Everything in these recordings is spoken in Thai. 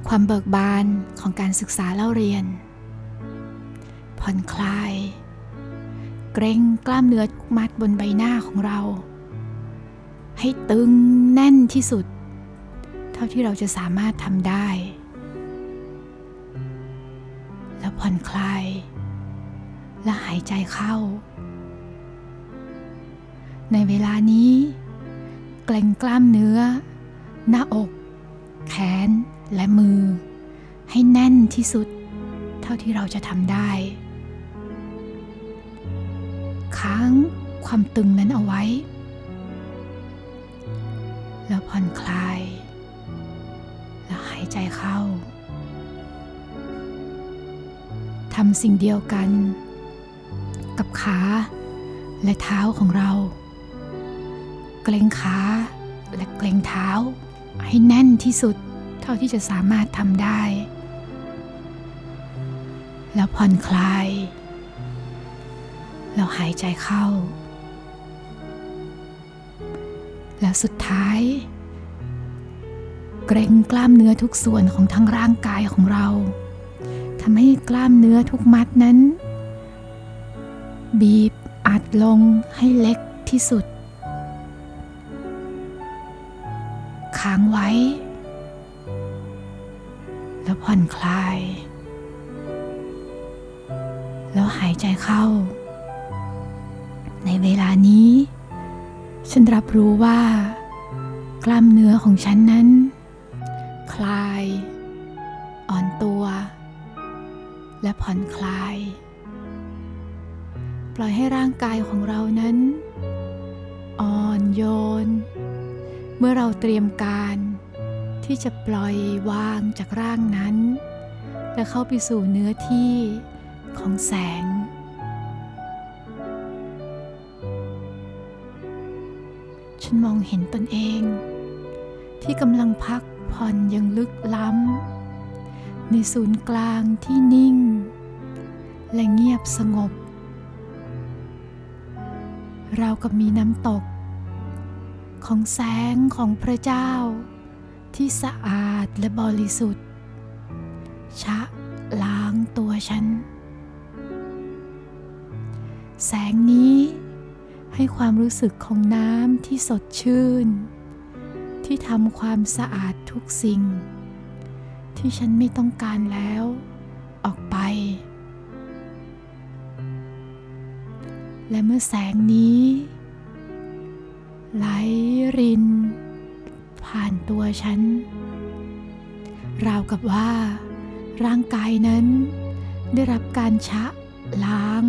ความเบิกบานของการศึกษาเล่าเรียนผ่อนคลายเกร็งกล้ามเนื้อทุกมัดบนใบหน้าของเราให้ตึงแน่นที่สุดเท่าที่เราจะสามารถทำได้แล้วผ่อนคลายและหายใจเข้าในเวลานี้เกร็งกล้ามเนื้อหน้าอกแขนและมือให้แน่นที่สุดเท่าที่เราจะทำได้ค้างความตึงนั้นเอาไว้แล้วผ่อนคลายแล้วหายใจเข้าทำสิ่งเดียวกันกับขาและเท้าของเราเกร็งขาและเกร็งเท้าให้แน่นที่สุดเท่าที่จะสามารถทำได้แล้วผ่อนคลายแล้วหายใจเข้าแล้วสุดท้ายเกร็งกล้ามเนื้อทุกส่วนของทั้งร่างกายของเราทำให้กล้ามเนื้อทุกมัดนั้นบีบอัดลงให้เล็กที่สุดค้างไว้แล้วผ่อนคลายแล้วหายใจเข้าในเวลานี้ฉันรับรู้ว่ากล้ามเนื้อของฉันนั้นคลายอ่อนตัวและผ่อนคลายปล่อยให้ร่างกายของเรานั้นอ่อนโยนเมื่อเราเตรียมการที่จะปล่อยวางจากร่างนั้นและเข้าไปสู่เนื้อที่ของแสงฉันมองเห็นตนเองที่กำลังพักผ่อนอย่างลึกล้ำในศูนย์กลางที่นิ่งและเงียบสงบราวกับมีน้ำตกของแสงของพระเจ้าที่สะอาดและบริสุทธิ์ชะล้างตัวฉันแสงนี้ให้ความรู้สึกของน้ำที่สดชื่นที่ทำความสะอาดทุกสิ่งที่ฉันไม่ต้องการแล้วออกไปและเมื่อแสงนี้ไหลรินผ่านตัวฉันราวกับว่าร่างกายนั้นได้รับการชะล้าง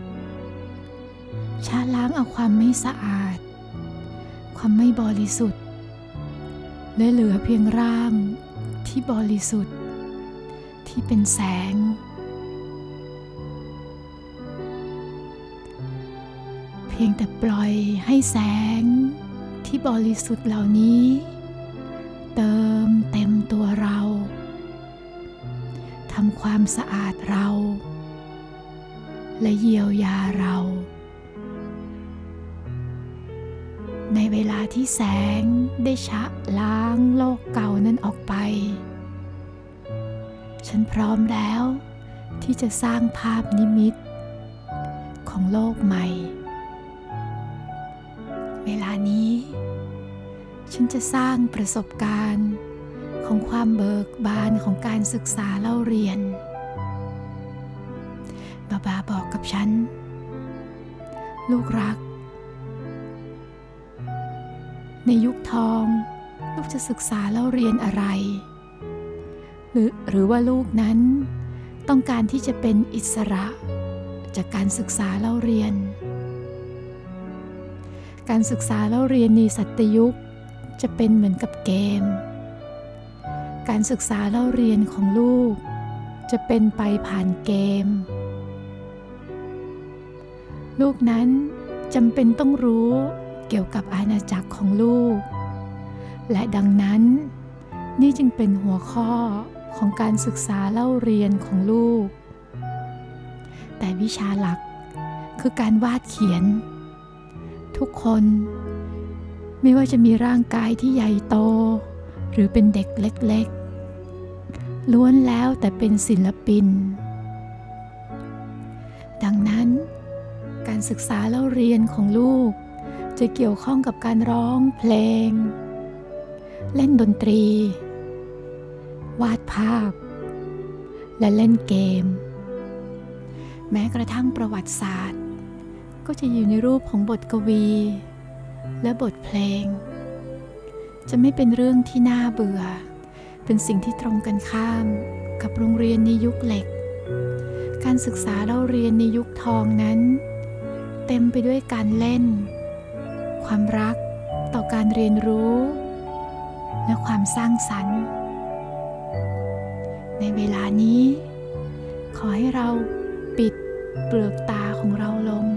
เอาความไม่สะอาดความไม่บริสุทธิ์และเหลือเพียงร่างที่บริสุทธิ์ที่เป็นแสงเพียงแต่ปล่อยให้แสงที่บริสุทธิ์เหล่านี้เติมเต็มตัวเราทำความสะอาดเราและเยียวยาเราในเวลาที่แสงได้ชะล้างโลกเก่านั้นออกไปฉันพร้อมแล้วที่จะสร้างภาพนิมิตของโลกใหม่เวลานี้ฉันจะสร้างประสบการณ์ของความเบิกบานของการศึกษาเล่าเรียนบาบาบอกกับฉันลูกรักในยุคทองลูกจะศึกษาเล่าเรียนอะไรหรือว่าลูกนั้นต้องการที่จะเป็นอิสระจากการศึกษาเล่าเรียนการศึกษาเล่าเรียนในสัตยุคจะเป็นเหมือนกับเกมการศึกษาเล่าเรียนของลูกจะเป็นไปผ่านเกมลูกนั้นจำเป็นต้องรู้เกี่ยวกับอาณาจักรของลูกและดังนั้นนี่จึงเป็นหัวข้อของการศึกษาเล่าเรียนของลูกแต่วิชาหลักคือการวาดเขียนทุกคนไม่ว่าจะมีร่างกายที่ใหญ่โตหรือเป็นเด็กเล็กล้วนแล้วแต่เป็นศิลปินดังนั้นการศึกษาเล่าเรียนของลูกจะเกี่ยวข้องกับการร้องเพลงเล่นดนตรีวาดภาพและเล่นเกมแม้กระทั่งประวัติศาสตร์ก็จะอยู่ในรูปของบทกวีและบทเพลงจะไม่เป็นเรื่องที่น่าเบื่อเป็นสิ่งที่ตรงกันข้ามกับโรงเรียนในยุคเหล็กการศึกษาเล่าเรียนในยุคทองนั้นเต็มไปด้วยการเล่นความรักต่อการเรียนรู้และความสร้างสรรค์ในเวลานี้ขอให้เราปิดเปลือกตาของเราลง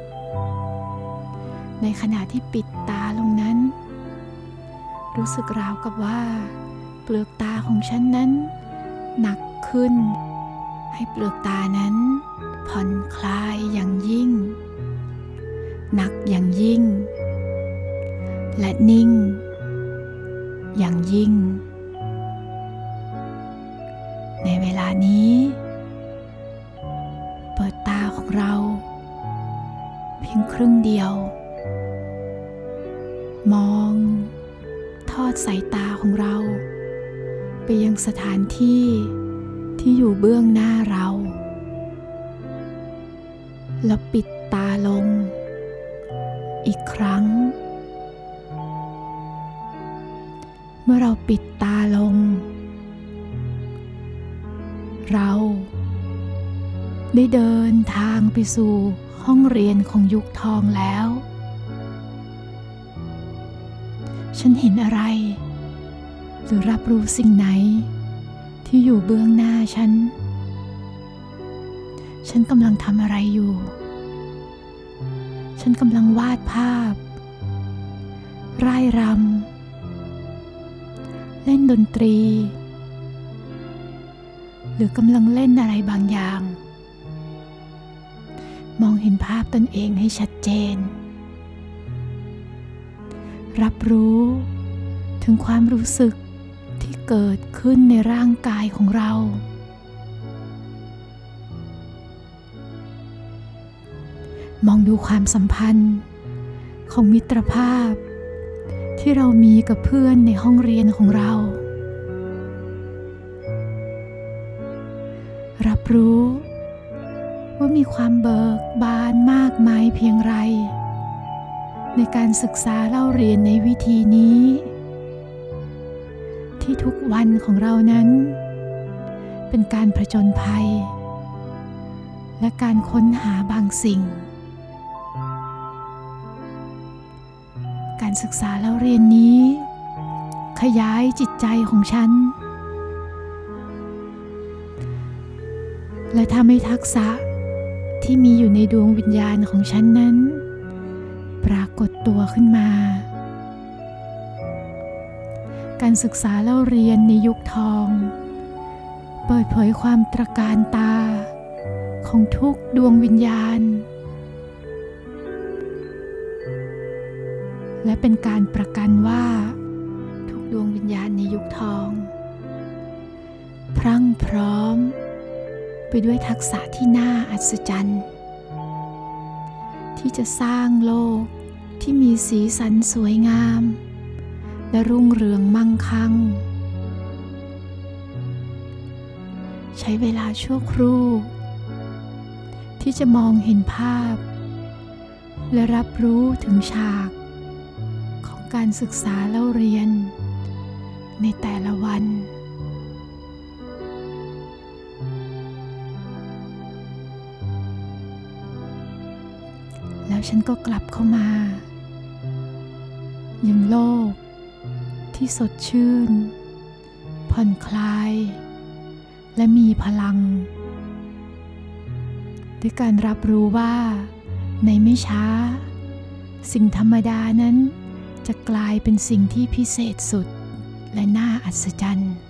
ในขณะที่ปิดตาลงนั้นรู้สึกราวกับว่าเปลือกตาของฉันนั้นหนักขึ้นให้เปลือกตานั้นผ่อนคลายอย่างยิ่งหนักอย่างยิ่งและนิ่งอย่างยิ่งในเวลานี้เปิดตาของเราเพียงครึ่งเดียวมองทอดสายตาของเราไปยังสถานที่ที่อยู่เบื้องหน้าเราแล้วปิดตาลงอีกครั้งเมื่อเราปิดตาลงเราได้เดินทางไปสู่ห้องเรียนของยุคทองแล้วฉันเห็นอะไรหรือรับรู้สิ่งไหนที่อยู่เบื้องหน้าฉันกำลังทำอะไรอยู่ฉันกำลังวาดภาพร่ายรำเล่นดนตรีหรือกำลังเล่นอะไรบางอย่างมองเห็นภาพตนเองให้ชัดเจนรับรู้ถึงความรู้สึกที่เกิดขึ้นในร่างกายของเรามองดูความสัมพันธ์ของมิตรภาพที่เรามีกับเพื่อนในห้องเรียนของเรารับรู้ว่ามีความเบิกบานมากมายเพียงไรในการศึกษาเล่าเรียนในวิธีนี้ที่ทุกวันของเรานั้นเป็นการผจญภัยและการค้นหาบางสิ่งการศึกษาเล่าเรียนนี้ขยายจิตใจของฉันและทำให้ทักษะที่มีอยู่ในดวงวิญญาณของฉันนั้นปรากฏตัวขึ้นมาการศึกษาเล่าเรียนในยุคทองเปิดเผยความตระการตาของทุกดวงวิญญาณและเป็นการประกันว่าทุกดวงวิญญาณในยุคทองพรั่งพร้อมไปด้วยทักษะที่น่าอัศจรรย์ที่จะสร้างโลกที่มีสีสันสวยงามและรุ่งเรืองมั่งคั่งใช้เวลาชั่วครู่ที่จะมองเห็นภาพและรับรู้ถึงฉากของการศึกษาเล่าเรียนในแต่ละวันแล้วฉันก็กลับเข้ามายังโลกที่สดชื่นผ่อนคลายและมีพลังด้วยการรับรู้ว่าในไม่ช้าสิ่งธรรมดานั้นจะกลายเป็นสิ่งที่พิเศษสุดและน่าอัศจรรย์